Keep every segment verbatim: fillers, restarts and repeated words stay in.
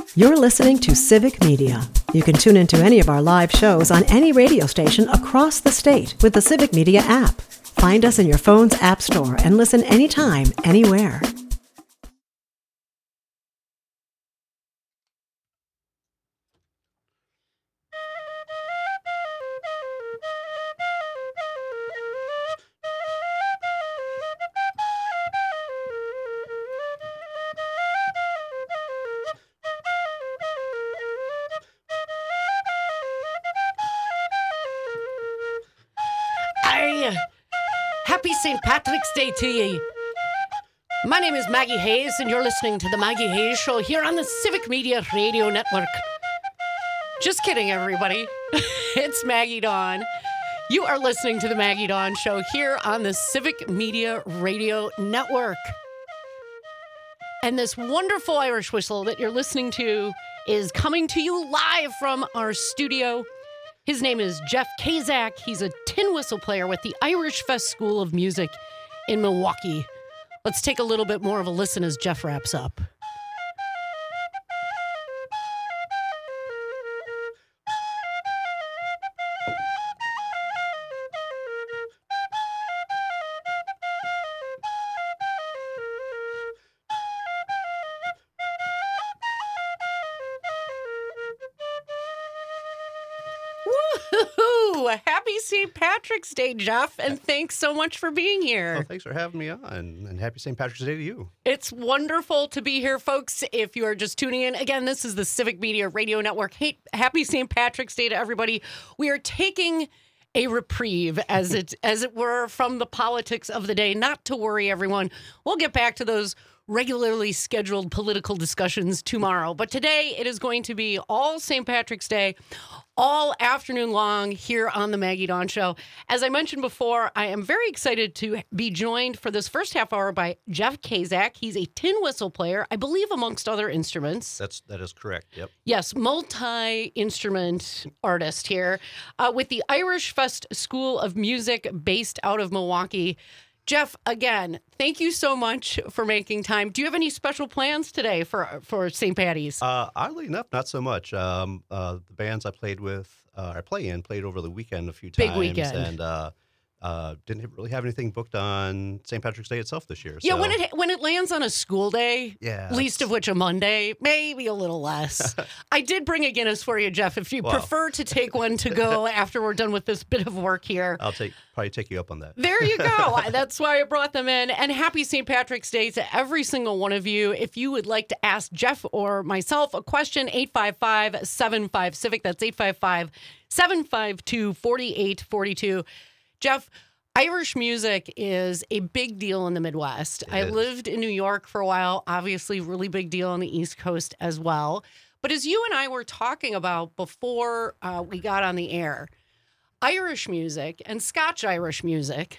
You're listening to Civic Media. You can tune into any of our live shows on any radio station across the state with the Civic Media app. Find us in your phone's app store and listen anytime, anywhere. Happy Saint Patrick's Day to you. My name is Maggie Hayes, and you're listening to The Maggie Hayes Show here on the Civic Media Radio Network. Just kidding, everybody. It's Maggie Dawn. You are listening to The Maggie Dawn Show here on the Civic Media Radio Network. And this wonderful Irish whistle that you're listening to is coming to you live from our studio. His name is Jeff Kazak. He's a tin whistle player with the Irish Fest School of Music in Milwaukee. Let's take a little bit more of a listen as Jeff wraps up. Woohoo! Happy Saint Patrick's Day, Jeff, and thanks so much for being here. Well, thanks for having me on, and happy Saint Patrick's Day to you. It's wonderful to be here, folks. If you are just tuning in, again, this is the Civic Media Radio Network. Hey, happy Saint Patrick's Day to everybody. We are taking a reprieve, as it as it were, from the politics of the day. Not to worry, everyone. We'll get back to those regularly scheduled political discussions tomorrow. But today it is going to be all Saint Patrick's Day, all afternoon long here on the Maggie Dawn Show. As I mentioned before, I am very excited to be joined for this first half hour by Jeff Kazak. He's a tin whistle player, I believe, amongst other instruments. That's that is correct. Yep. Yes, multi-instrument artist here uh, with the Irish Fest School of Music based out of Milwaukee. Jeff, again, thank you so much for making time. Do you have any special plans today for for Saint Patty's? Uh, oddly enough, not so much. Um, uh, the bands I played with, uh, I play in, played over the weekend a few times. Big weekend. And uh, uh, didn't really have anything booked on Saint Patrick's Day itself this year. Yeah, so. when it when it lands on a school day, yeah, least of which a Monday, maybe a little less. I did bring a Guinness for you, Jeff, if you wow. prefer to take one to go after we're done with this bit of work here. I'll take probably take you up on that. There you go. That's why I brought them in. And happy Saint Patrick's Day to every single one of you. If you would like to ask Jeff or myself a question, eight five five, seven five, CIVIC. That's eight five five, seven five two, four eight four two. Jeff, Irish music is a big deal in the Midwest. It I is. lived in New York for a while, obviously really big deal on the East Coast as well. But as you and I were talking about before uh, we got on the air, Irish music and Scotch Irish music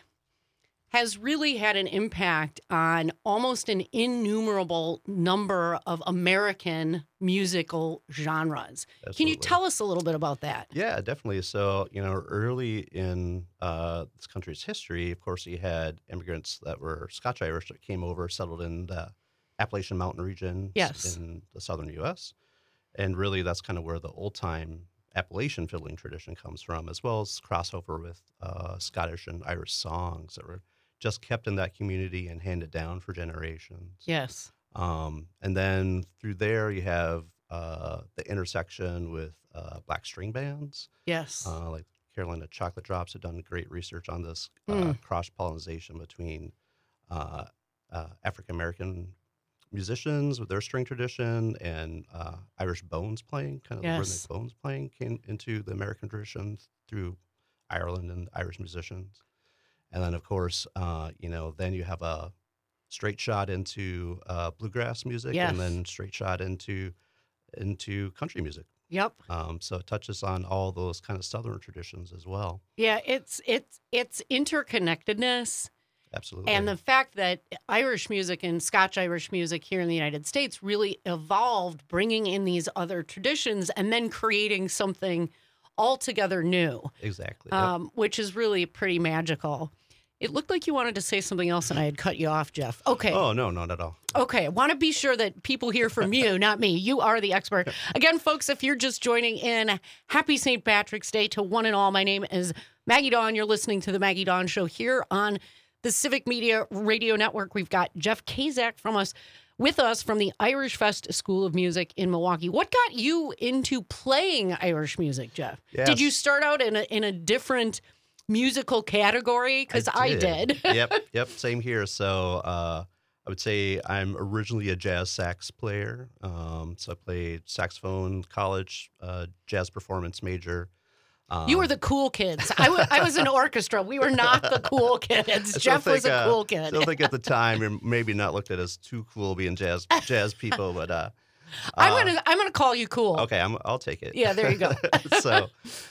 has really had an impact on almost an innumerable number of American musical genres. Absolutely. Can you tell us a little bit about that? Yeah, definitely. So, you know, early in uh, this country's history, of course, you had immigrants that were Scotch-Irish that came over, settled in the Appalachian Mountain region Yes. in the southern U S. And really, that's kind of where the old-time Appalachian fiddling tradition comes from, as well as crossover with uh, Scottish and Irish songs that were just kept in that community and handed down for generations. Yes. Um, and then through there, you have uh, the intersection with uh, black string bands. Yes. Uh, like Carolina Chocolate Drops have done great research on this uh, Mm. cross-pollination between uh, uh, African-American musicians with their string tradition and uh, Irish bones playing, kind of Yes. the rhythmic bones playing came into the American tradition through Ireland and Irish musicians. And then, of course, uh, you know, then you have a straight shot into uh, bluegrass music, Yes. and then straight shot into into country music. Yep. Um, so it touches on all those kind of Southern traditions as well. Yeah, it's it's it's interconnectedness. Absolutely. And the fact that Irish music and Scotch Irish music here in the United States really evolved, bringing in these other traditions and then creating something altogether new, exactly. Yep. um, which is really pretty magical. It looked like you wanted to say something else and I had cut you off, Jeff. Okay. Oh, no, not at all. Okay. I want to be sure that people hear from you, not me. You are the expert. Again, folks, if you're just joining in, happy Saint Patrick's Day to one and all. My name is Maggie Dawn. You're listening to The Maggie Dawn Show here on the Civic Media Radio Network. We've got Jeff Kazak from us, with us from the Irish Fest School of Music in Milwaukee. What got you into playing Irish music, Jeff? Yes. Did you start out in a, in a different musical category? Because I did. I did. Yep, yep, same here. So uh, I would say I'm originally a jazz sax player. Um, so I played saxophone, college, uh, jazz performance major. Um, You were the cool kids. I wa- I was in orchestra. We were not the cool kids. I still Jeff was think, a uh, cool kid. Still think at the time you're maybe not looked at as too cool being jazz jazz people, but uh, I'm uh, gonna I'm gonna call you cool. okay, I'm, I'll take it. Yeah, there you go. so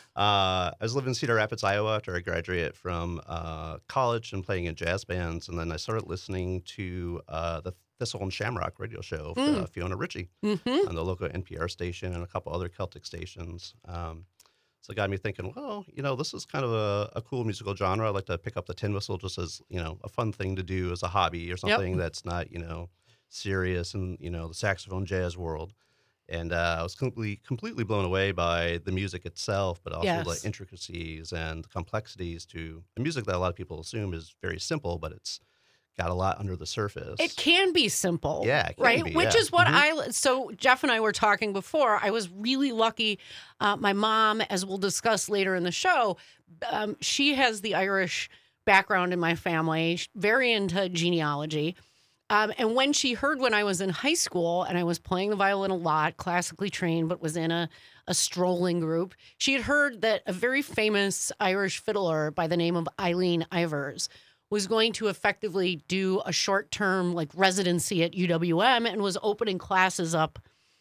uh, I was living in Cedar Rapids, Iowa after I graduated from uh, college and playing in jazz bands. And then I started listening to uh, the Thistle and Shamrock radio show for Mm. uh, Fiona Ritchie Mm-hmm. on the local N P R station and a couple other Celtic stations. Um, so it got me thinking, well, you know, this is kind of a, a cool musical genre. I like to pick up the tin whistle just as, you know, a fun thing to do as a hobby or something that's not, you know, serious in, you know, the saxophone jazz world. And uh, I was completely completely blown away by the music itself, but also Yes. the intricacies and the complexities to a music that a lot of people assume is very simple, but it's got a lot under the surface. It can be simple. Yeah, it can right? be, Which yeah. is what Mhm. I, so Jeff and I were talking before. I was really lucky. Uh, my mom, as we'll discuss later in the show, um, she has the Irish background in my family, She's very into genealogy. Um, and when she heard when I was in high school and I was playing the violin a lot, classically trained, but was in a, a strolling group, she had heard that a very famous Irish fiddler by the name of Eileen Ivers was going to effectively do a short-term like residency at U W M and was opening classes up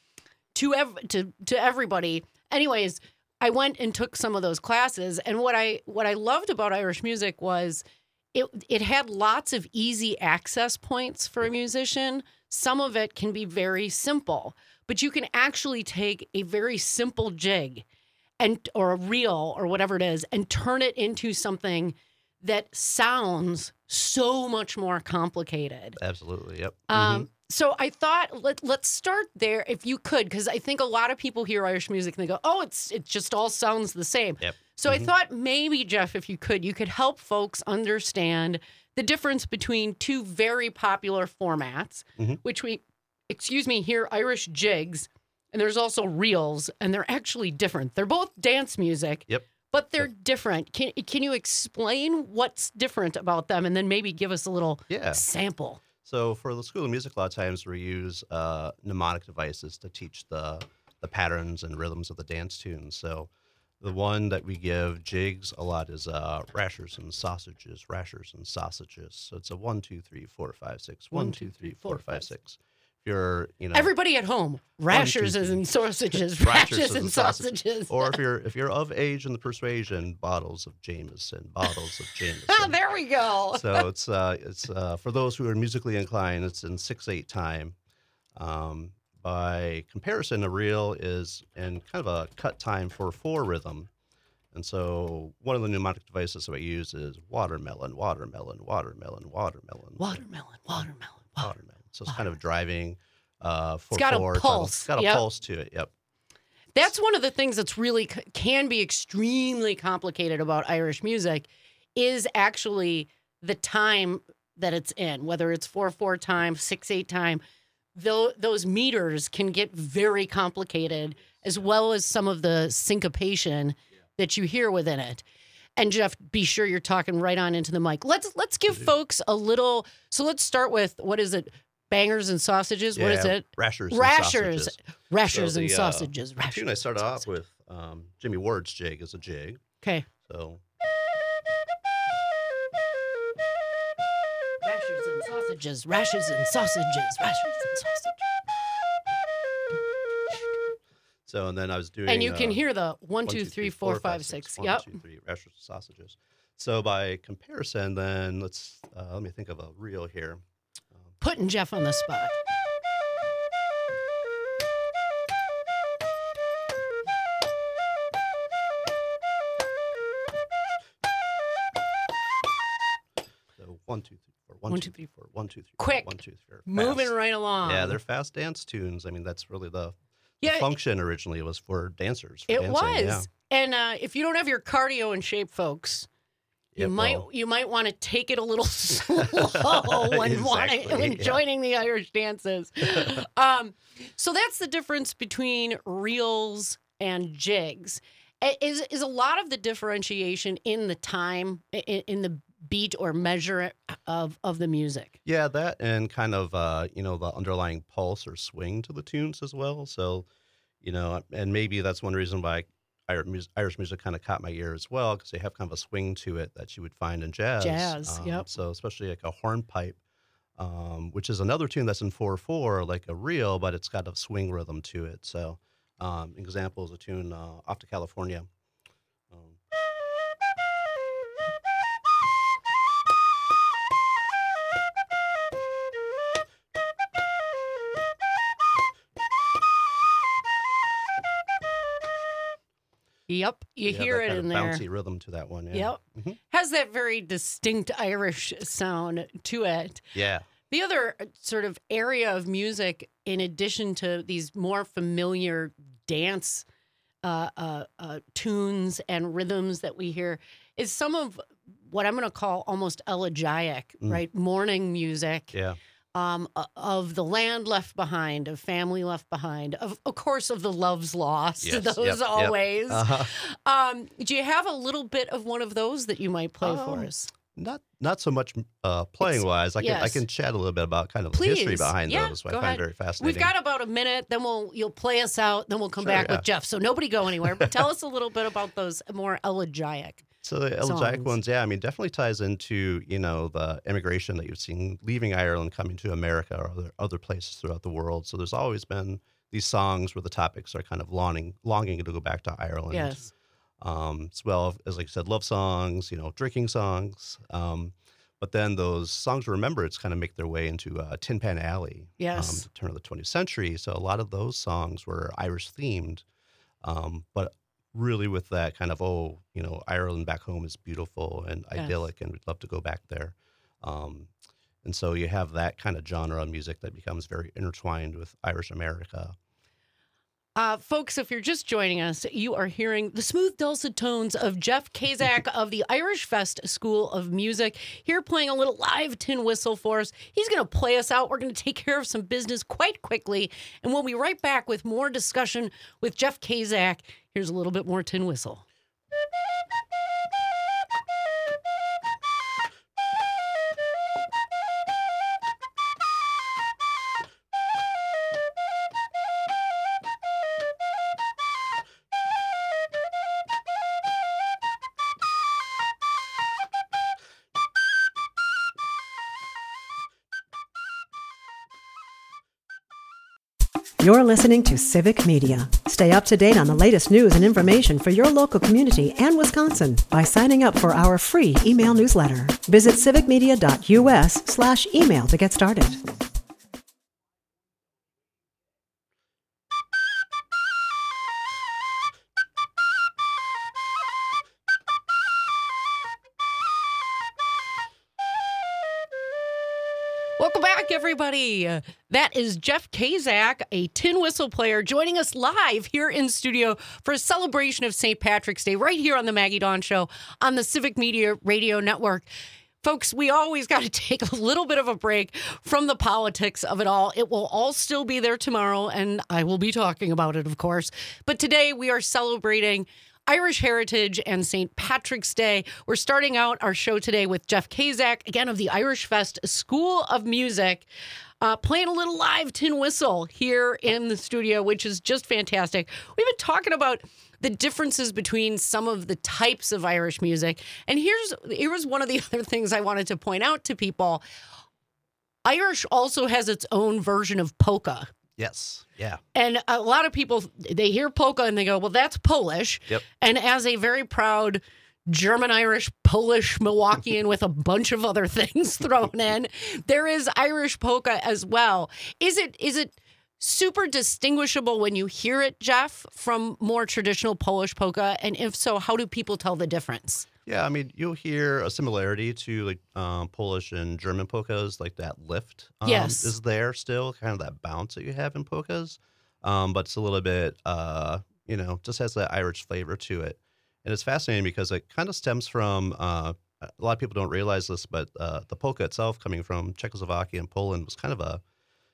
to ev- to to everybody. Anyways, I went and took some of those classes, and what I what I loved about Irish music was it it had lots of easy access points for a musician. Some of it can be very simple, but you can actually take a very simple jig and or a reel or whatever it is and turn it into something that sounds so much more complicated. Absolutely, yep. Um, Mhm. So I thought let let's start there if you could, because I think a lot of people hear Irish music and they go, "Oh, it's it just all sounds the same." Yep. So I Mhm. thought maybe Jeff, if you could, you could help folks understand the difference between two very popular formats, Mhm. which we, excuse me, hear Irish jigs, and there's also reels, and they're actually different. They're both dance music. Yep. But they're different. Can can you explain what's different about them, and then maybe give us a little Yeah. sample? So for the School of Music, a lot of times we use uh, mnemonic devices to teach the the patterns and rhythms of the dance tunes. So the one that we give jigs a lot is uh, rashers and sausages, rashers and sausages. So it's a one, two, three, four, five, six. One, two, three, four, five, six. If you're, you know, Everybody at home, rashers two, and sausages, Rashers rashers and and sausages. or if you're if you're of age in the persuasion, bottles of Jameson, bottles of Ah, Jameson. there we go. So it's uh, it's uh, for those who are musically inclined, it's in six eight time. Um, by comparison, a reel is in kind of a cut time for four rhythm. And so one of the mnemonic devices that I use is watermelon, watermelon, watermelon, watermelon, Watermelon, watermelon, watermelon. watermelon. So it's kind of driving uh, four got a four. pulse, It's got a yep. pulse to it. Yep. That's one of the things that's really c- can be extremely complicated about Irish music is actually the time that it's in, whether it's four four time, six eight time. Though those meters can get very complicated, as well as some of the syncopation that you hear within it. And Jeff, be sure you're talking right on into the mic. Let's let's give folks a little. So let's start with what is it? Bangers and sausages. What is Yeah, it? Rashers. and Rashers, sausages. rashers So and the, uh, sausages. The tune I Rashers started and off sausages. with um, Jimmy Ward's jig is a jig. Okay. So Rashers and sausages. Rashers and sausages. Rashers and sausages. so and then I was doing And you can uh, hear the one, one, two, three, four, five, six. One, Yep. two, three, rashers and sausages. So by comparison, then let's uh, let me think of a reel here. Putting Jeff on the spot. one, two, three, four, one, One, two, two, three, four, one, two, three, Quick. four, one, two, three, four. Moving Fast. right along. Yeah, they're fast dance tunes. I mean, that's really the, the Yeah, function originally was for dancers. For it dancing, was. Yeah. And uh, if you don't have your cardio in shape, folks, you Yeah, might well- you might want to take it a little slow when, wanting, Exactly, when yeah. joining the Irish dances. um, so that's the difference between reels and jigs. I- Is is a lot of the differentiation in the time, in, in the beat or measure of of the music. Yeah, that and kind of uh, you know the underlying pulse or swing to the tunes as well. So, you know, and maybe that's one reason why Irish music, Irish music kind of caught my ear as well, because they have kind of a swing to it that you would find in jazz. Jazz, Um, yep. So especially like a hornpipe, um, which is another tune that's in four four, like a reel, but it's got a swing rhythm to it. So, um, example is a tune uh, off to California. Um, Yep, you yeah, hear that it kind in of there. bouncy rhythm to that one. Yeah. Yep. Mhm. Has that very distinct Irish sound to it. Yeah. The other uh, sort of area of music, in addition to these more familiar dance uh, uh, uh, tunes and rhythms that we hear, is some of what I'm going to call almost elegiac, Mm. right? Morning music. Yeah. Um, o- of the land left behind, of family left behind, of of course of the loves lost, Yes, those yep, yep. always. Uh-huh. Um, do you have a little bit of one of those that you might play for Um, us? Not not so much uh, playing wise. I can I yes. can chat a little bit about kind of the history Please. behind Yeah, those, go which I find ahead. very fascinating. We've got about a minute, then we'll you'll play us out, then we'll come Sure, back yeah. with Jeff. So nobody go anywhere. But tell us a little bit about those more elegiac. So the elegiac songs. ones, yeah, I mean, definitely ties into, you know, the immigration that you've seen leaving Ireland, coming to America or other, other places throughout the world. So there's always been these songs where the topics are kind of longing, longing to go back to Ireland. Yes. Um, as well as, like I said, love songs, you know, drinking songs. Um, but then those songs, remember, it's kind of make their way into uh, Tin Pan Alley. Yes. Um, the turn of the twentieth century. So a lot of those songs were Irish themed. Um, but really with that kind of, oh, you know, Ireland back home is beautiful and Yes. idyllic and we'd love to go back there. Um, and so you have that kind of genre of music that becomes very intertwined with Irish America. Uh, folks, if you're just joining us, you are hearing the smooth, dulcet tones of Jeff Kazak of the Irish Fest School of Music here playing a little live tin whistle for us. He's going to play us out. We're going to take care of some business quite quickly, and we'll be right back with more discussion with Jeff Kazak. Here's a little bit more tin whistle. You're listening to Civic Media. Stay up to date on the latest news and information for your local community and Wisconsin by signing up for our free email newsletter. Visit civicmedia.us slash email to get started. Welcome back, everybody. That is Jeff Kazak, a tin whistle player, joining us live here in studio for a celebration of Saint Patrick's Day right here on the Maggie Dawn Show on the Civic Media Radio Network. Folks, we always got to take a little bit of a break from the politics of it all. It will all still be there tomorrow, and I will be talking about it, of course. But today we are celebrating Irish heritage and Saint Patrick's Day. We're starting out our show today with Jeff Kazak, again of the Irish Fest School of Music, uh, playing a little live tin whistle here in the studio, which is just fantastic. We've been talking about the differences between some of the types of Irish music. And here's here's one of the other things I wanted to point out to people. Irish also has its own version of polka. Yes. Yeah. And a lot of people, they hear polka and they go, well, that's Polish. Yep. And as a very proud German-Irish, Polish Milwaukeean with a bunch of other things thrown in, there is Irish polka as well. Is it is it super distinguishable when you hear it, Jeff, from more traditional Polish polka? And if so, how do people tell the difference? Yeah, I mean, you'll hear a similarity to like um, Polish and German polkas, like that lift um, Yes. is there still, kind of that bounce that you have in polkas, um, but it's a little bit, uh, you know, just has that Irish flavor to it. And it's fascinating because it kind of stems from, uh, a lot of people don't realize this, but uh, the polka itself coming from Czechoslovakia and Poland was kind of a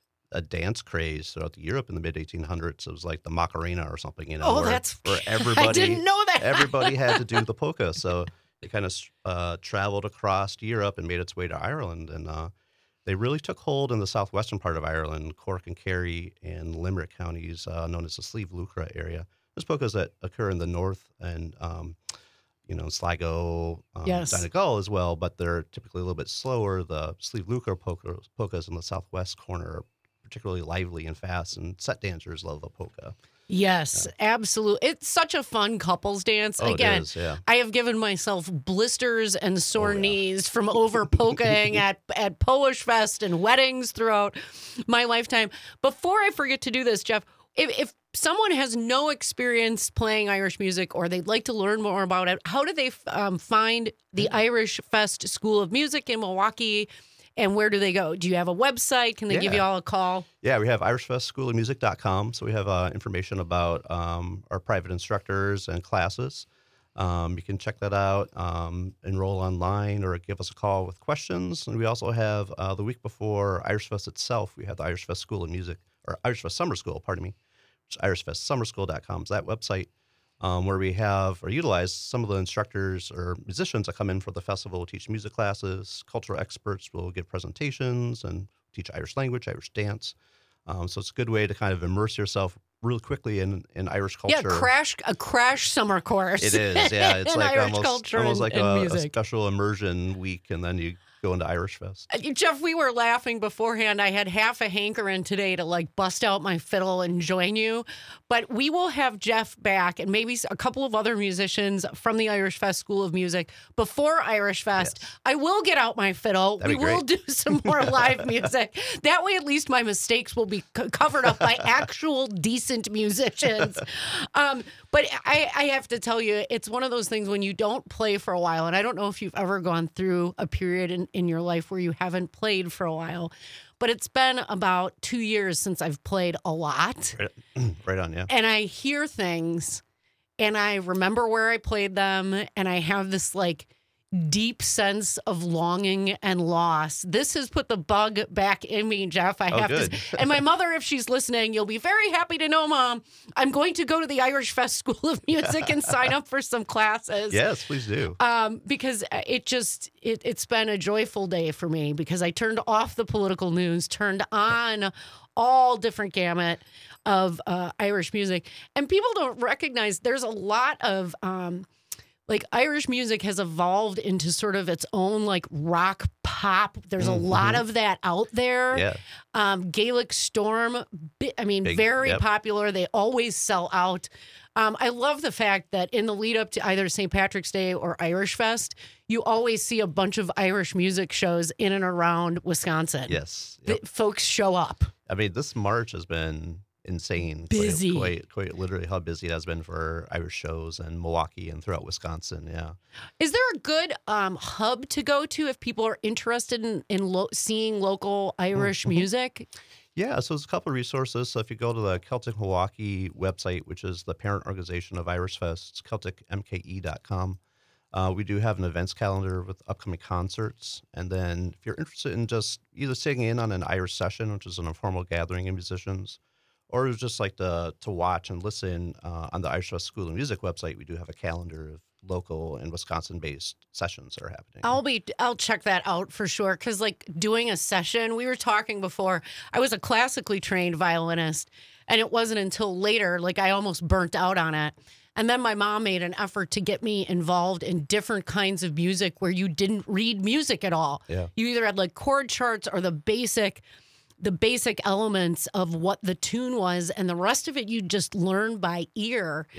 a dance craze throughout Europe in the mid eighteen hundreds. It was like the Macarena or something, you know, Oh, where, that's where everybody, I didn't know that. everybody had to do the polka. So it kind of uh, traveled across Europe and made its way to Ireland. And uh, they really took hold in the southwestern part of Ireland, Cork and Kerry and Limerick counties, uh, known as the Slieve Lucra area. There's polkas that occur in the north and, um, you know, Sligo, um, Yes. Donegal as well, but they're typically a little bit slower. The Slieve Lucra polkas, polkas in the southwest corner are particularly lively and fast, and set dancers love the polka. Yes, absolutely. It's such a fun couples dance. Oh, Again, it is, yeah. I have given myself blisters and sore Oh, yeah. knees from over polkaing at, at Polish Fest and weddings throughout my lifetime. Before I forget to do this, Jeff, if, if someone has no experience playing Irish music or they'd like to learn more about it, how do they um, find the Irish Fest School of Music in Milwaukee? And where do they go? Do you have a website? Can they give Yeah. you all a call? Yeah, we have irish fest school of music dot com. So we have uh, information about um, our private instructors and classes. Um, you can check that out, um, enroll online, or give us a call with questions. And we also have uh, the week before Irish Fest itself, we have the Irish Fest School of Music, or Irish Fest Summer School, pardon me, which is irish fest summer school dot com is that website, um, where we have or utilize some of the instructors or musicians that come in for the festival will teach music classes. Cultural experts will give presentations and teach Irish language, Irish dance. Um, so it's a good way to kind of immerse yourself really quickly in, in Irish culture. Yeah, crash a crash summer course. It is, yeah. It's in like Irish almost, culture almost and- like and a, a music. special immersion week, and then you go into Irish Fest. Uh, Jeff, we were laughing beforehand. I had half a hankering today to like bust out my fiddle and join you. But we will have Jeff back and maybe a couple of other musicians from the Irish Fest School of Music before Irish Fest. Yes. I will get out my fiddle. That'd we be will do great. some more live music. That way, at least my mistakes will be c- covered up by actual decent musicians. Um, but I, I have to tell you, it's one of those things when you don't play for a while, and I don't know if you've ever gone through a period in, in your life where you haven't played for a while, but it's been about two years since I've played a lot. Right, right on, yeah. And I hear things and I remember where I played them, and I have this like deep sense of longing and loss. This has put the bug back in me, Jeff. I Oh, have good. to. And my mother, if she's listening, you'll be very happy to know, Mom, I'm going to go to the Irish Fest School of Music and sign up for some classes. Yes, please do. Um, because it just it, it's been a joyful day for me because I turned off the political news, turned on all different gamut of uh, Irish music, and people don't recognize there's a lot of um, like Irish music has evolved into sort of its own like rock pop. There's a lot of that out there. Yeah. Um, Gaelic Storm, bi- I mean, Big, very yep. popular. They always sell out. Um, I love the fact that in the lead up to either Saint Patrick's Day or Irish Fest, you always see a bunch of Irish music shows in and around Wisconsin. Yes. The Yep. folks show up. I mean, this March has been insane. Busy. Quite, quite, quite literally how busy it has been for Irish shows in Milwaukee and throughout Wisconsin. Yeah. Is there a good um, hub to go to if people are interested in, in lo- seeing local Irish music? Yeah, so there's a couple of resources. So if you go to the Celtic Milwaukee website, which is the parent organization of Irish Fest, it's celtic m k e dot com. Uh, we do have an events calendar with upcoming concerts. And then if you're interested in just either sitting in on an Irish session, which is an informal gathering of musicians, or just like to, to watch and listen uh, on the Irish Fest School of Music website, we do have a calendar of local and Wisconsin-based sessions that are happening. I'll be I'll check that out for sure, because like doing a session, we were talking before, I was a classically trained violinist, and it wasn't until later like I almost burnt out on it. And then my mom made an effort to get me involved in different kinds of music where you didn't read music at all. Yeah. You either had like chord charts or the basic the basic elements of what the tune was, and the rest of it you just learn by ear. Yep.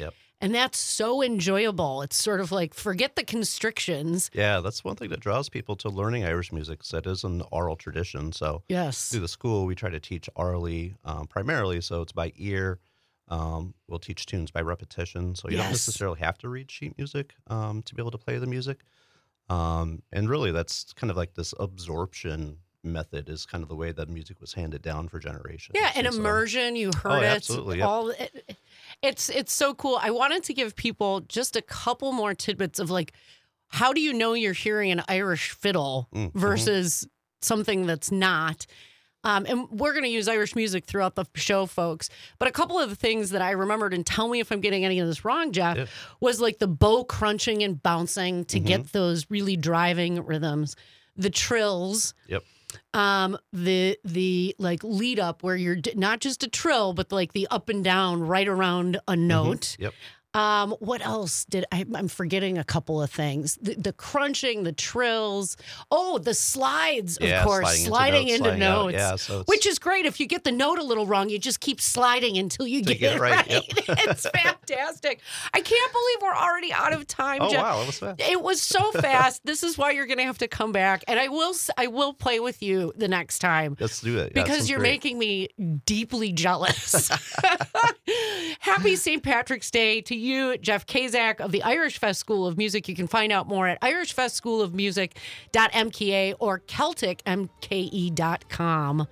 And that's so enjoyable. It's sort of like forget the constrictions. Yeah, that's one thing that draws people to learning Irish music. 'Cause that is an oral tradition. So Yes. through the school, we try to teach orally um, primarily. So it's by ear. Um, we'll teach tunes by repetition. So you don't Yes. necessarily have to read sheet music um, to be able to play the music. Um, and really, that's kind of like this absorption method is kind of the way that music was handed down for generations. Yeah, and And so- immersion. You heard Oh, it. absolutely, yep. All it, it's it's so cool. I wanted to give people just a couple more tidbits of like, how do you know you're hearing an Irish fiddle Mm, mhm. versus something that's not? Um, and we're going to use Irish music throughout the show, folks. But a couple of the things that I remembered, and tell me if I'm getting any of this wrong, Jeff, Yeah. was like the bow crunching and bouncing to Mhm. get those really driving rhythms, the trills, Yep. um, the the like lead up where you're d- not just a trill, but like the up and down right around a note. Yep. Um, what else did I? I'm forgetting a couple of things. The, the crunching, the trills. Oh, the slides, of Yeah, course, sliding into sliding notes, into sliding out. notes. Yeah, so it's- which is great. If you get the note a little wrong, you just keep sliding until you Till get, you get it it right. right, yep. It's fantastic. I can't believe we're already out of time, Oh, Jeff. wow, that was fast. It was so fast. This is why you're going to have to come back, and I will. s- I will play with you the next time. Let's do it. Yeah, that Because sounds you're great. making me deeply jealous. Happy Saint Patrick's Day to you, Jeff Kazak of the Irish Fest School of Music. You can find out more at irish fest school of music dot m k a or celtic m k e dot com.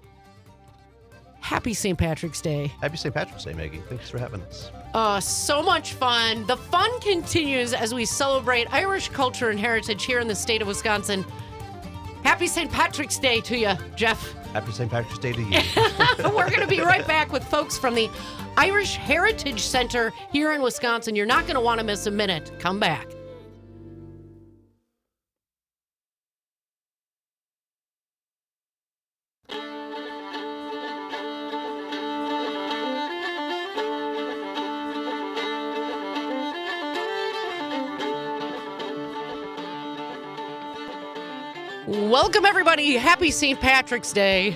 Happy Saint Patrick's Day. Happy Saint Patrick's Day, Maggie. Thanks for having us. Uh, so much fun. The fun continues as we celebrate Irish culture and heritage here in the state of Wisconsin. Happy Saint Patrick's Day to you, Jeff. Happy Saint Patrick's Day to you. We're going to be right back with folks from the Irish Heritage Center here in Wisconsin. You're not going to want to miss a minute. Come back. Welcome, everybody. Happy Saint Patrick's Day.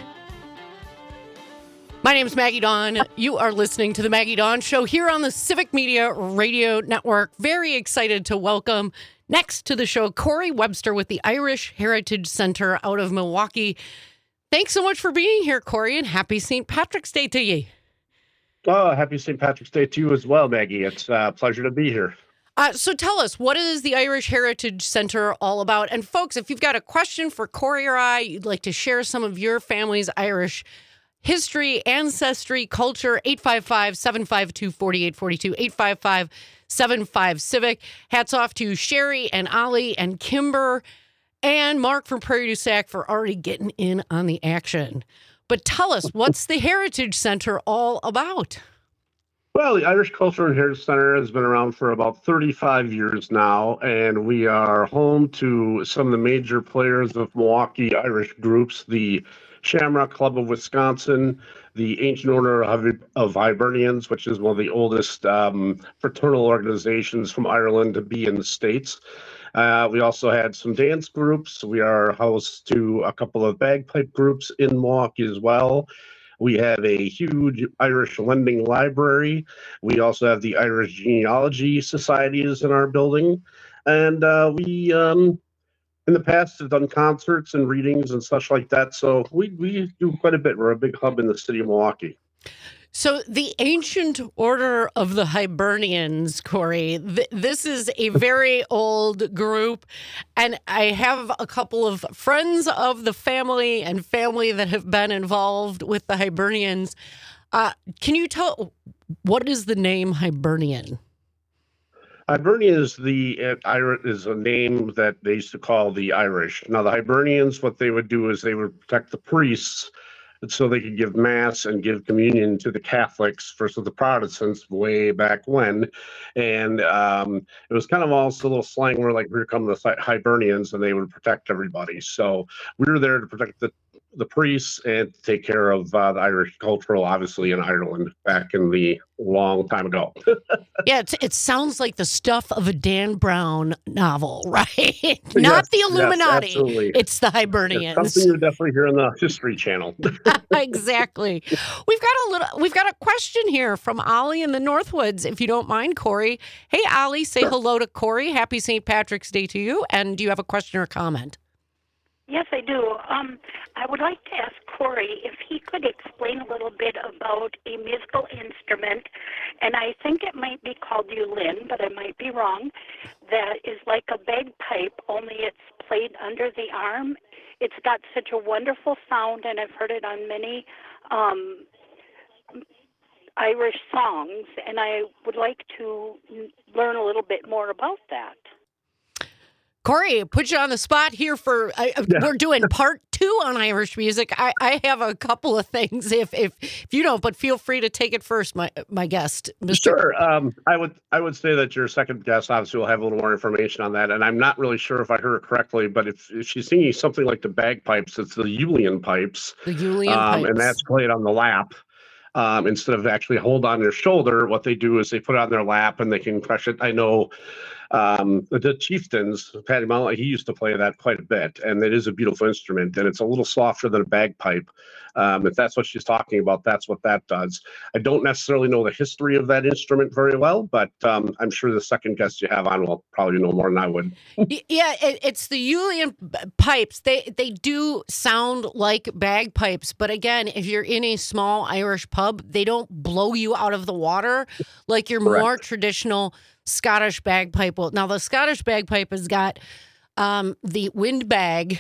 My name is Maggie Dawn. You are listening to the Maggie Dawn Show here on the Civic Media Radio Network. Very excited to welcome next to the show Corey Webster with the Irish Heritage Center out of Milwaukee. Thanks so much for being here, Corey, and happy Saint Patrick's Day to you. Oh, happy Saint Patrick's Day to you as well, Maggie. It's a pleasure to be here. Uh, so tell us, what is the Irish Heritage Center all about? And folks, if you've got a question for Corey or I, you'd like to share some of your family's Irish history, ancestry, culture, eight five five, seven five two, four eight four two, eight five five, seven five, Civic. Hats off to Sherry and Ollie and Kimber and Mark from Prairie du Sac for already getting in on the action. But tell us, what's the Heritage Center all about? Well, the Irish Culture and Heritage Center has been around for about thirty-five years now, and we are home to some of the major players of Milwaukee Irish groups, the Shamrock Club of Wisconsin, the Ancient Order of, of Hibernians, which is one of the oldest um, fraternal organizations from Ireland to be in the States. Uh, we also had some dance groups. We are host to a couple of bagpipe groups in Milwaukee as well. We have a huge Irish lending library. We also have the Irish Genealogy Societies in our building. And uh, we, um, in the past, have done concerts and readings and such like that. So we, we do quite a bit. We're a big hub in the city of Milwaukee. So the Ancient Order of the Hibernians, Corey, th- this is a very old group, and I have a couple of friends of the family and family that have been involved with the Hibernians. Uh, can you tell, what is the name Hibernian? Hibernian is the uh, Irish is a name that they used to call the Irish. Now the Hibernians, what they would do is they would protect the priests, so they could give mass and give communion to the Catholics versus the Protestants way back when. And um, it was kind of also a little slang where like, here come the Hibernians, and they would protect everybody. So we were there to protect the the priests and take care of uh, the Irish cultural, obviously in Ireland back in the long time ago. Yeah, it's, it sounds like the stuff of a Dan Brown novel, right? Not Yes, the yes, Illuminati. absolutely. It's the It's Hibernians. something you definitely hear on the History Channel. Exactly. We've got a little. We've got a question here from Ollie in the Northwoods. If you don't mind, Corey. Hey, Ollie, say hello to Corey. Happy Saint Patrick's Day to you. And do you have a question or comment? Yes, I do. Um, I would like to ask Corey if he could explain a little bit about a musical instrument, and I think it might be called uilleann, but I might be wrong, that is like a bagpipe, only it's played under the arm. It's got such a wonderful sound, and I've heard it on many um, Irish songs, and I would like to learn a little bit more about that. Corey, put you on the spot here for, uh, Yeah. we're doing part two on Irish music. I, I have a couple of things if, if if you don't, but feel free to take it first, my my guest, Mister Sure. Um, I would I would say that your second guest obviously will have a little more information on that, and I'm not really sure if I heard it correctly, but if, if she's singing something like the bagpipes, it's the uilleann pipes, The uilleann um, pipes. and that's played on the lap. Um, instead of actually hold on their shoulder, what they do is they put it on their lap and they can crush it. I know um, the, the chieftains, Paddy Mullen, he used to play that quite a bit, and it is a beautiful instrument, and it's a little softer than a bagpipe. Um, if that's what she's talking about, that's what that does. I don't necessarily know the history of that instrument very well, but um, I'm sure the second guest you have on will probably know more than I would. Y- Yeah, it, it's the uilleann b- pipes. They they do sound like bagpipes, but again, if you're in a small Irish pub, they don't blow you out of the water like your Correct. more traditional Scottish bagpipe will. Now, the Scottish bagpipe has got um, the wind bag,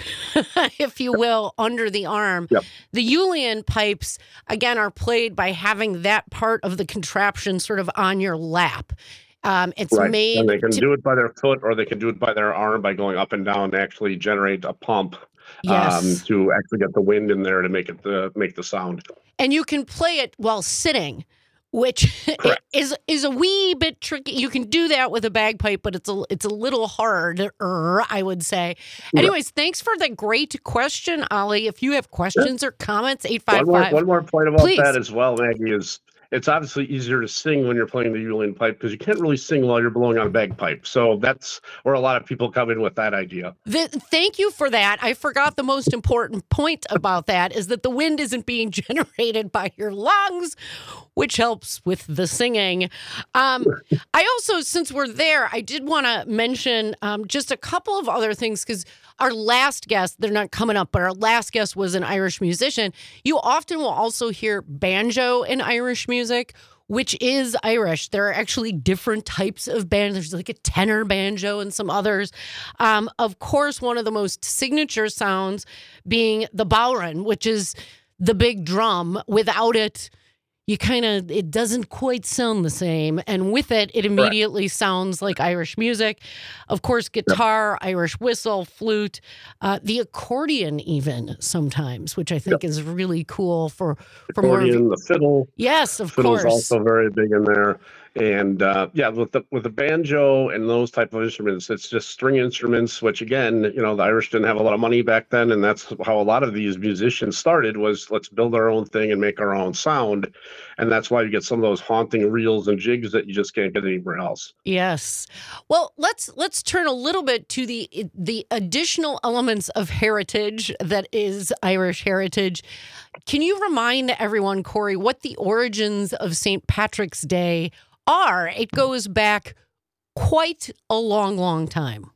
if you will, under the arm. Yep. The uilleann pipes, again, are played by having that part of the contraption sort of on your lap. Um, it's Right. made And they can to- do it by their foot or they can do it by their arm by going up and down to actually generate a pump yes. um, to actually get the wind in there to make it the make the sound. And you can play it while sitting, which Correct. is is a wee bit tricky. You can do that with a bagpipe, but it's a it's a little harder, I would say. Anyways, thanks for the great question, Ollie. If you have questions or comments, eight five One more, five. one more point about Please. that as well, Maggie, is it's obviously easier to sing when you're playing the uilleann pipe because you can't really sing while you're blowing on a bagpipe. So that's where a lot of people come in with that idea. The, thank you for that. I forgot the most important point about that is that the wind isn't being generated by your lungs, which helps with the singing. Um, I also, since we're there, I did want to mention um, just a couple of other things because our last guest, they're not coming up, but our last guest was an Irish musician. You often will also hear banjo in Irish music, which is Irish. There are actually different types of banjo. There's like a tenor banjo and some others. Um, of course, one of the most signature sounds being the bodhrán, which is the big drum. Without it, you kind of, it doesn't quite sound the same. And with it, it immediately sounds like Irish music. Of course, guitar, Irish whistle, flute, uh, the accordion even sometimes, which I think is really cool for, for more of Accordion, the fiddle. Yes, of Fiddle's course. also very big in there. And uh, yeah, with the with the banjo and those type of instruments, it's just string instruments, which again, you know, the Irish didn't have a lot of money back then, and that's how a lot of these musicians started was let's build our own thing and make our own sound. And that's why you get some of those haunting reels and jigs that you just can't get anywhere else. Yes. Well, let's let's turn a little bit to the the additional elements of heritage that is Irish heritage. Can you remind everyone, Corey, what the origins of Saint Patrick's Day are? It goes back quite a long, long time.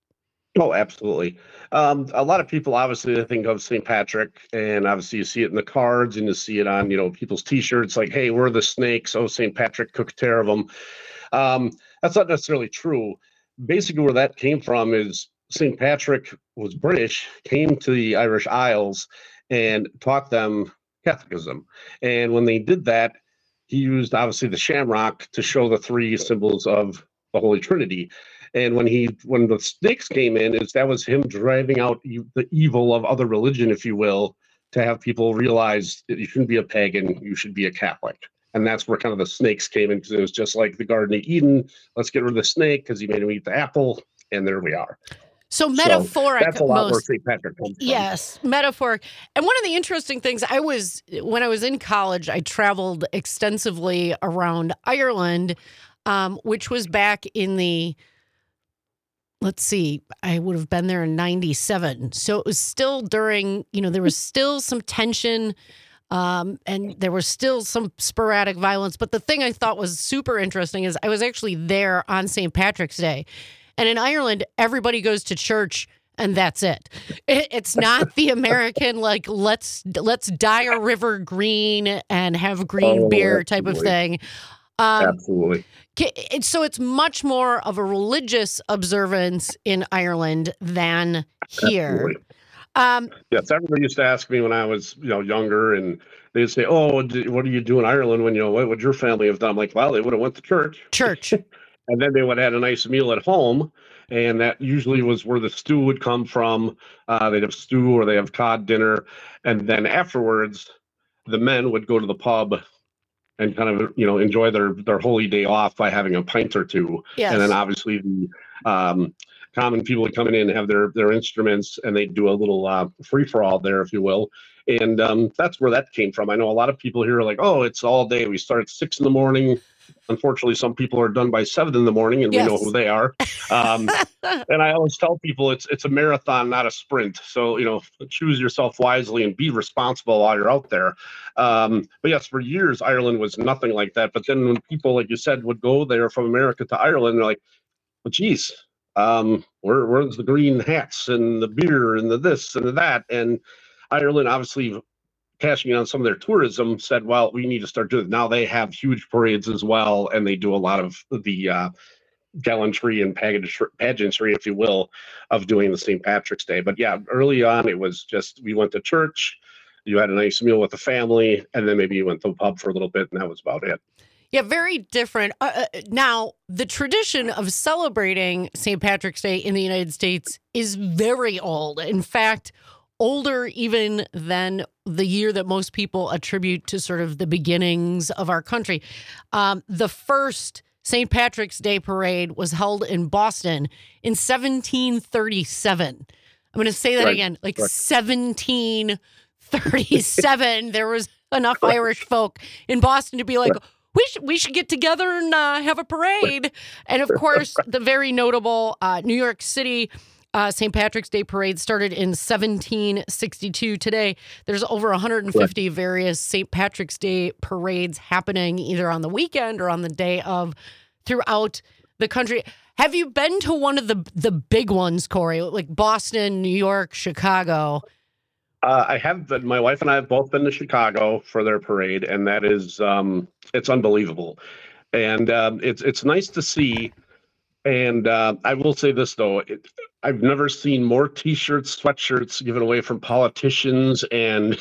Oh, absolutely. Um, a lot of people obviously think of Saint Patrick, and obviously you see it in the cards and you see it on, you know, people's T-shirts like, hey, we're the snakes. Oh, Saint Patrick took care of them. Um, that's not necessarily true. Basically, where that came from is Saint Patrick was British, came to the Irish Isles and taught them Catholicism. And when they did that, he used obviously the shamrock to show the three symbols of the Holy Trinity. And when he, when the snakes came in, is that was him driving out e- the evil of other religion, if you will, to have people realize that you shouldn't be a pagan, you should be a Catholic. And that's where kind of the snakes came in, because it was just like the Garden of Eden. Let's get rid of the snake because he made him eat the apple, and there we are. So metaphoric. So that's a lot most, where Saint Patrick comes from. Yes, metaphoric. And one of the interesting things, I was, when I was in college, I traveled extensively around Ireland, um, which was back in the, let's see, I would have been there in ninety-seven. So it was still during, you know, there was still some tension. Um, and there was still some sporadic violence. But the thing I thought was super interesting is I was actually there on Saint Patrick's Day. And in Ireland, everybody goes to church and that's it. it it's not the American, like, let's let's dye a river green and have green Oh, beer type of absolutely. thing. Um, Absolutely. K- So it's much more of a religious observance in Ireland than here. Absolutely. Um, Yes, everybody used to ask me when I was, you know, younger, and they'd say, "Oh, what do what do you do in Ireland when you know what would your family have done?" I'm like, "Well, they would have went to church, church. and then they would have had a nice meal at home, and that usually was where the stew would come from. Uh, they'd have stew or they have cod dinner, and then afterwards, the men would go to the pub and kind of, you know, enjoy their their holy day off by having a pint or two, Yes. and then obviously the um, common people would come in and have their their instruments, and they'd do a little uh, free for all there, if you will. And um, that's where that came from. I know a lot of people here are like, "Oh, it's all day. We start at six in the morning." Unfortunately, some people are done by seven in the morning, and Yes. we know who they are. Um, and I always tell people it's it's a marathon, not a sprint. So, you know, choose yourself wisely and be responsible while you're out there. Um, but yes, for years Ireland was nothing like that. But then when people, like you said, would go there from America to Ireland, they're like, "Well, geez, um, where where's the green hats and the beer and the this and the that?" And Ireland, obviously, cashing in on some of their tourism, said, "Well, we need to start doing it." Now they have huge parades as well, and they do a lot of the uh, gallantry and pageantry, pageantry, if you will, of doing the Saint Patrick's Day. But yeah, early on, it was just we went to church, you had a nice meal with the family, and then maybe you went to the pub for a little bit, and that was about it. Yeah, very different. Uh, uh, now, the tradition of celebrating Saint Patrick's Day in the United States is very old. In fact, older even than the year that most people attribute to sort of the beginnings of our country. Um, the first Saint Patrick's Day parade was held in Boston in seventeen thirty-seven. I'm going to say that Right. again, like Right. seventeen thirty-seven. There was enough Irish folk in Boston to be like, we should we should get together and uh, have a parade. And of course, the very notable uh, New York City uh, Saint Patrick's Day parade started in seventeen sixty-two. Today, there's over one hundred fifty various Saint Patrick's Day parades happening either on the weekend or on the day of throughout the country. Have you been to one of the the big ones, Corey, like Boston, New York, Chicago? Uh, I have been, my wife and I have both been to Chicago for their parade, and that is, um, it's unbelievable. And um, it's it's nice to see. And uh, I will say this, though, it, I've never seen more T-shirts, sweatshirts given away from politicians and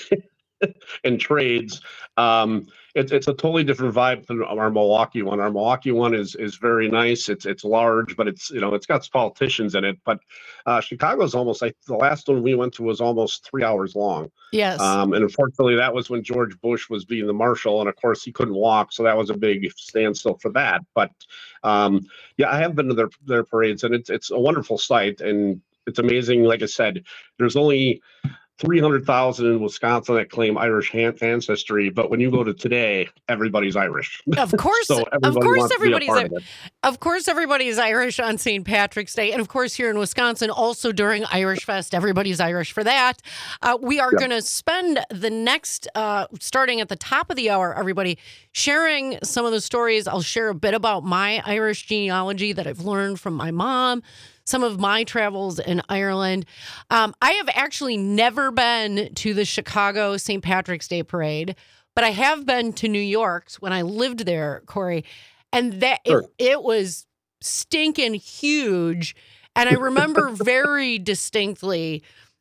and trades. Um, it's it's a totally different vibe than our Milwaukee one. Our Milwaukee one is is very nice. It's it's large, but it's, you know, it's got politicians in it. But uh, Chicago's almost like the last one we went to was almost three hours long. Yes. Um, and unfortunately, that was when George Bush was being the marshal, and of course he couldn't walk, so that was a big standstill for that. But um, yeah, I have been to their their parades, and it's it's a wonderful sight, and it's amazing. Like I said, there's only three hundred thousand in Wisconsin that claim Irish ancestry, but when you go to today, everybody's Irish. Of course, So of everybody course, wants to be a everybody's part I- of it. of course everybody's Irish on Saint Patrick's Day, and of course here in Wisconsin, also during Irish Fest, everybody's Irish for that. Uh, we are Yep. going to spend the next, uh, starting at the top of the hour, everybody sharing some of the stories. I'll share a bit about my Irish genealogy that I've learned from my mom. Some of my travels in Ireland. Um, I have actually never been to the Chicago Saint Patrick's Day parade, but I have been to New York's when I lived there, Corey, and that Sure. it, it was stinking huge. And I remember very distinctly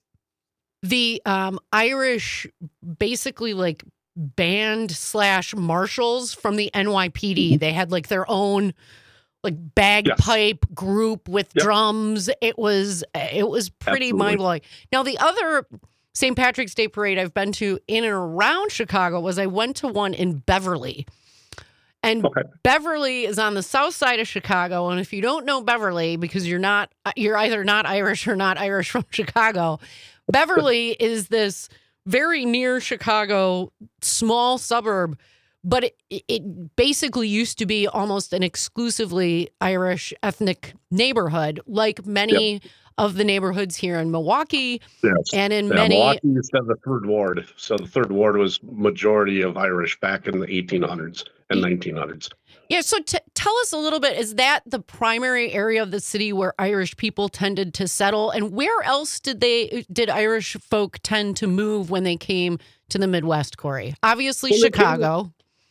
the um, Irish, basically like band slash marshals from the N Y P D. They had like their own like bagpipe group with Yep. drums. It was it was pretty Absolutely. mind blowing. Now the other Saint Patrick's Day parade I've been to in and around Chicago was I went to one in Beverly. And Okay. Beverly is on the south side of Chicago. And if you don't know Beverly, because you're not, you're either not Irish or not Irish from Chicago, Beverly is this very near Chicago small suburb, but it, it basically used to be almost an exclusively Irish ethnic neighborhood, like many yep. of the neighborhoods here in Milwaukee yes. and in yeah, many. Milwaukee used to have the third ward. So the third ward was majority of Irish back in the eighteen hundreds and nineteen hundreds. Yeah. So t- tell us a little bit, is that the primary area of the city where Irish people tended to settle? And where else did they, did Irish folk tend to move when they came to the Midwest, Corey? Obviously, well, Chicago.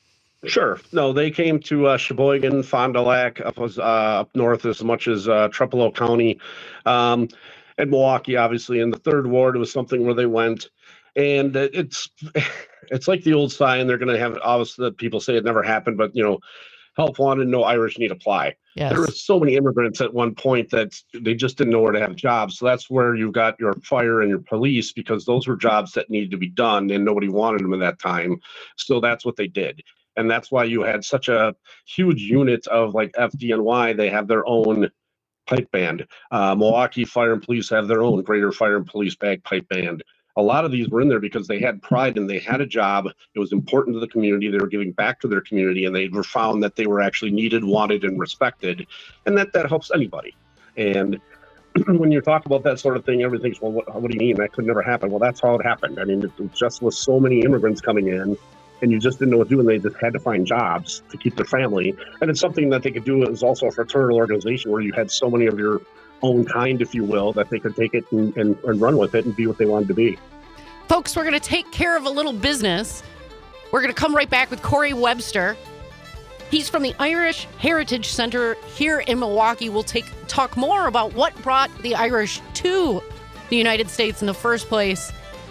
Sure. No, they came to uh, Sheboygan, Fond du Lac, up, uh, up north as much as uh, Trepalow County, um, and Milwaukee, obviously. In the third ward, it was something where they went. And it's it's like the old sign. They're going to have, obviously, that people say it never happened, but, you know, help wanted, no Irish need apply. Yes. There were so many immigrants at one point that they just didn't know where to have jobs. So that's where you got your fire and your police, because those were jobs that needed to be done and nobody wanted them at that time. So that's what they did. And that's why you had such a huge unit of like F D N Y. They have their own pipe band. Uh, Milwaukee Fire and Police have their own Greater Fire and Police Bagpipe Band. A lot of these were in there because they had pride and they had a job. It was important to the community. They were giving back to their community, and they were found that they were actually needed, wanted, and respected. And that, that helps anybody. And when you talk about that sort of thing, everything's, well, what, what do you mean? That could never happen. Well, that's how it happened. I mean, it, it just was so many immigrants coming in, and you just didn't know what to do, and they just had to find jobs to keep their family. And it's something that they could do. It was also a fraternal organization where you had so many of your own kind, if you will, that they could take it and, and, and run with it and be what they wanted to be. Folks, we're going to take care of a little business. We're going to come right back with Corey Webster. He's from the Irish Heritage Center here in Milwaukee. We'll take talk more about what brought the Irish to the United States in the first place.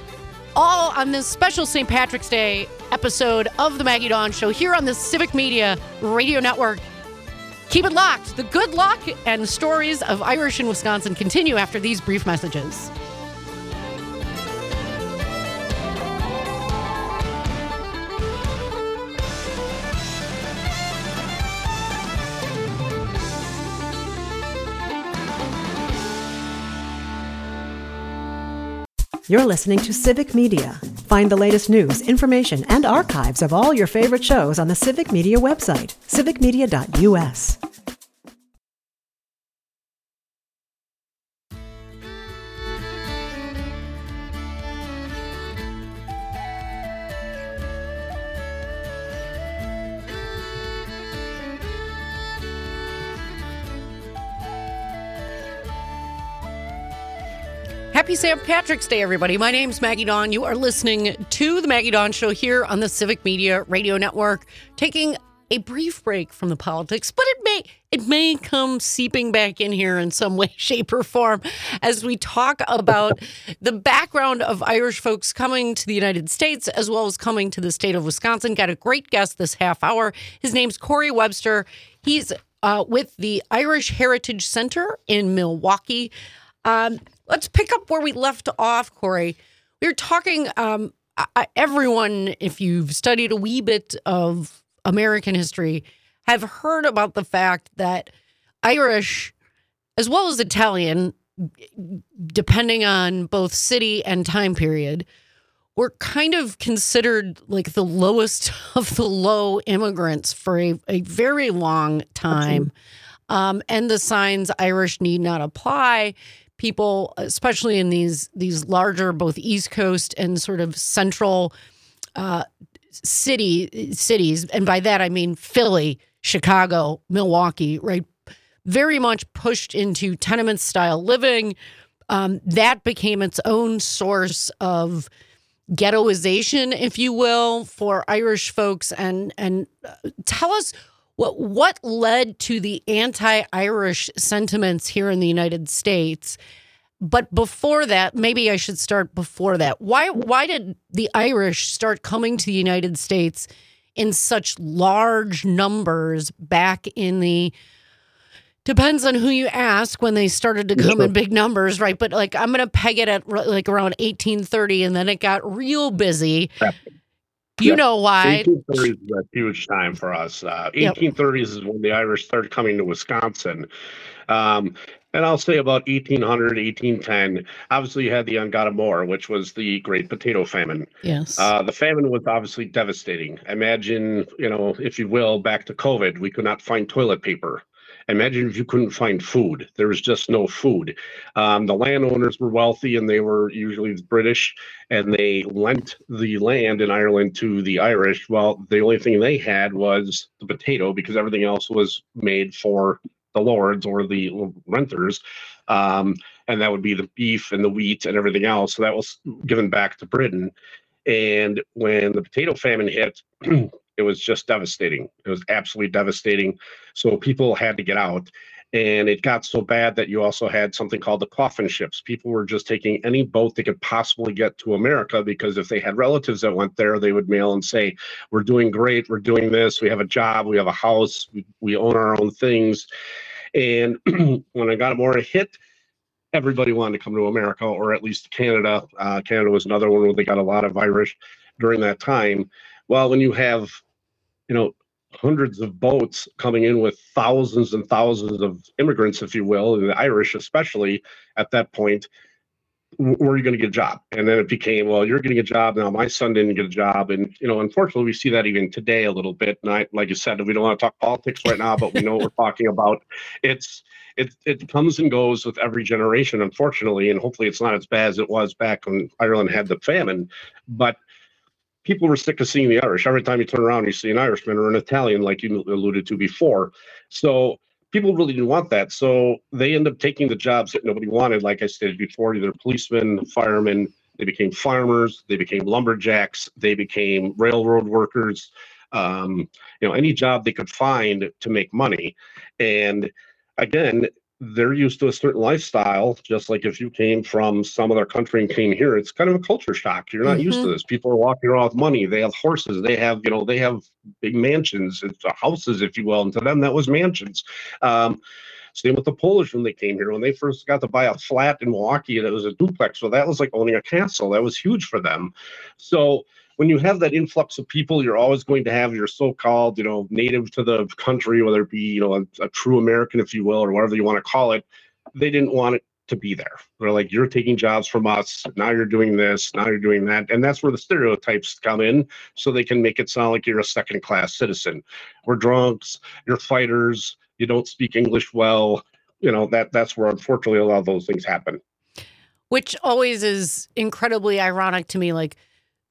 All on this special Saint Patrick's Day episode of the Maggie Dawn Show here on the Civic Media Radio Network. Keep it locked. The good luck and stories of Irish in Wisconsin continue after these brief messages. You're listening to Civic Media. Find the latest news, information, and archives of all your favorite shows on the Civic Media website, civic media dot u s. Happy Saint Patrick's Day, everybody. My name's Maggie Dawn. You are listening to The Maggie Dawn Show here on the Civic Media Radio Network, taking a brief break from the politics, but it may it may come seeping back in here in some way, shape, or form as we talk about the background of Irish folks coming to the United States as well as coming to the state of Wisconsin. Got a great guest this half hour. His name's Corey Webster. He's uh, with the Irish Heritage Center in Milwaukee. Um, let's pick up where we left off, Corey. We were talking, um, I, everyone, if you've studied a wee bit of American history, have heard about the fact that Irish, as well as Italian, depending on both city and time period, were kind of considered like the lowest of the low immigrants for a, a very long time. Um, and the signs Irish need not apply. People, especially in these these larger, both East Coast and sort of central uh, city cities, and by that I mean Philly, Chicago, Milwaukee, right? Very much pushed into tenement style living. Um, that became its own source of ghettoization, if you will, for Irish folks. And and tell us. What what led to the anti-Irish sentiments here in the United States? But before that, maybe I should start before that. Why why did the Irish start coming to the United States in such large numbers back in the, depends on who you ask, when they started to come in big numbers, right? But like I'm going to peg it at like around eighteen thirty, and then it got real busy. You Yep. know why. eighteen thirties is a huge time for us. Uh, Yep. eighteen thirties is when the Irish started coming to Wisconsin. Um, and I'll say about eighteen hundred, eighteen ten, obviously you had the Angada Moor, which was the Great Potato Famine. Yes. Uh, the famine was obviously devastating. Imagine, you know, if you will, back to COVID, we could not find toilet paper. Imagine if you couldn't find food. There was just no food. Um, the landowners were wealthy, and they were usually the British, and they lent the land in Ireland to the Irish. Well, the only thing they had was the potato, because everything else was made for the lords or the renters. Um, and that would be the beef and the wheat and everything else. So that was given back to Britain. And when the potato famine hit, it was just devastating. It was absolutely devastating. So people had to get out. And it got so bad that you also had something called the coffin ships. People were just taking any boat they could possibly get to America, because if they had relatives that went there, they would mail and say, we're doing great, we're doing this, we have a job, we have a house, we, we own our own things. And when I got more hit, everybody wanted to come to America, or at least Canada. Uh, Canada was another one where they got a lot of Irish during that time. Well, when you have, you know, hundreds of boats coming in with thousands and thousands of immigrants, if you will, and the Irish especially at that point, where are you going to get a job? And then it became, well, you're getting a job now. My son didn't get a job. And, you know, unfortunately, we see that even today a little bit. And I, like you said, we don't want to talk politics right now, but we know what we're talking about. It's, it, it comes and goes with every generation, unfortunately. And hopefully it's not as bad as it was back when Ireland had the famine. But people were sick of seeing the Irish. Every time you turn around, you see an Irishman or an Italian, like you alluded to before. So people really didn't want that. So they end up taking the jobs that nobody wanted. Like I stated before, either policemen, firemen, they became farmers, they became lumberjacks, they became railroad workers, um, you know, any job they could find to make money. And again, they're used to a certain lifestyle, just like if you came from some other country and came here, it's kind of a culture shock. You're not mm-hmm. used to this. People are walking around with money. They have horses. They have, you know, they have big mansions, it's houses, if you will. And to them, that was mansions. Um, same with the Polish when they came here. When they first got to buy a flat in Milwaukee, and it was a duplex. So that was like owning a castle. That was huge for them. So when you have that influx of people, you're always going to have your so-called, you know, native to the country, whether it be, you know, a, a true American, if you will, or whatever you want to call it. They didn't want it to be there. They're like, you're taking jobs from us. Now you're doing this. Now you're doing that. And that's where the stereotypes come in, so they can make it sound like you're a second-class citizen. We're drunks. You're fighters. You don't speak English well. You know, that that's where, unfortunately, a lot of those things happen. Which always is incredibly ironic to me. Like,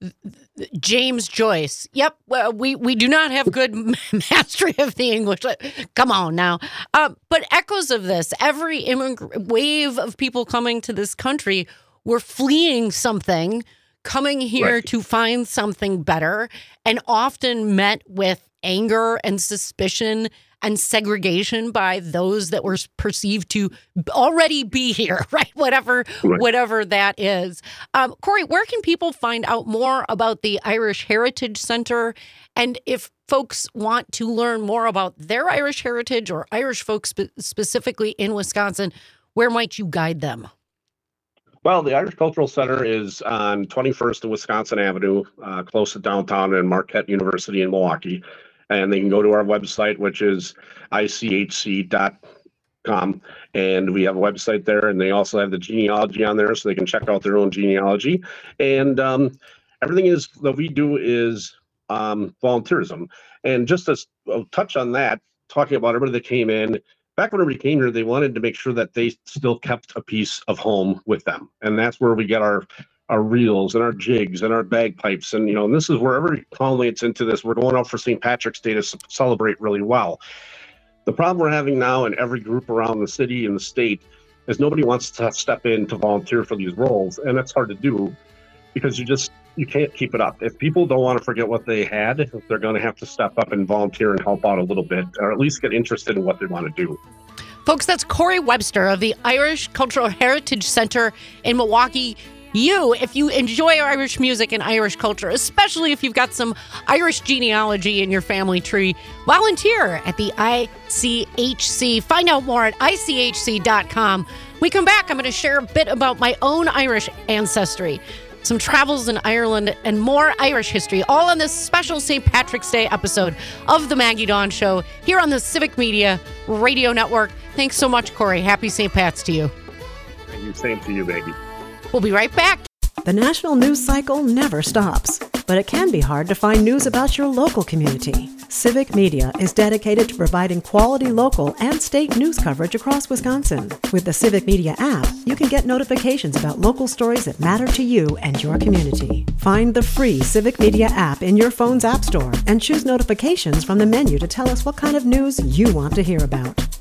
James Joyce. Yep, well, we we do not have good mastery of the English. Come on now. Uh, but echoes of this, every immig- wave of people coming to this country were fleeing something, coming here right. to find something better, and often met with anger and suspicion and segregation by those that were perceived to already be here, right? Whatever, right. whatever that is. Um, Corey, where can people find out more about the Irish Heritage Center? And if folks want to learn more about their Irish heritage or Irish folks spe- specifically in Wisconsin, where might you guide them? Well, the Irish Cultural Center is on twenty-first and Wisconsin Avenue, uh, close to downtown and Marquette University in Milwaukee. And they can go to our website, which is I C H C dot com. And we have a website there, and they also have the genealogy on there, so they can check out their own genealogy. And um, everything is that we do is um, volunteerism. And just to uh, touch on that, talking about everybody that came in, back when everybody came here, they wanted to make sure that they still kept a piece of home with them. And that's where we get our our reels and our jigs and our bagpipes. And, you know, and this is where everybody culminates into this. We're going out for Saint Patrick's Day to c- celebrate really well. The problem we're having now in every group around the city and the state is nobody wants to step in to volunteer for these roles. And that's hard to do because you just, you can't keep it up. If people don't want to forget what they had, they're going to have to step up and volunteer and help out a little bit, or at least get interested in what they want to do. Folks, that's Corey Webster of the Irish Cultural Heritage Center in Milwaukee. You, if you enjoy Irish music and Irish culture, especially if you've got some Irish genealogy in your family tree, volunteer at the I C H C. Find out more at I C H C dot com. When we come back, I'm going to share a bit about my own Irish ancestry. some travels in Ireland, and more Irish history, all on this special Saint Patrick's Day episode of The Maggie Dawn Show here on the Civic Media Radio Network. Thanks so much, Corey. Happy Saint Pat's to you. Thank you. Same to you, Maggie. We'll be right back. The national news cycle never stops, but it can be hard to find news about your local community. Civic Media is dedicated to providing quality local and state news coverage across Wisconsin. With the Civic Media app, you can get notifications about local stories that matter to you and your community. Find the free Civic Media app in your phone's app store and choose notifications from the menu to tell us what kind of news you want to hear about.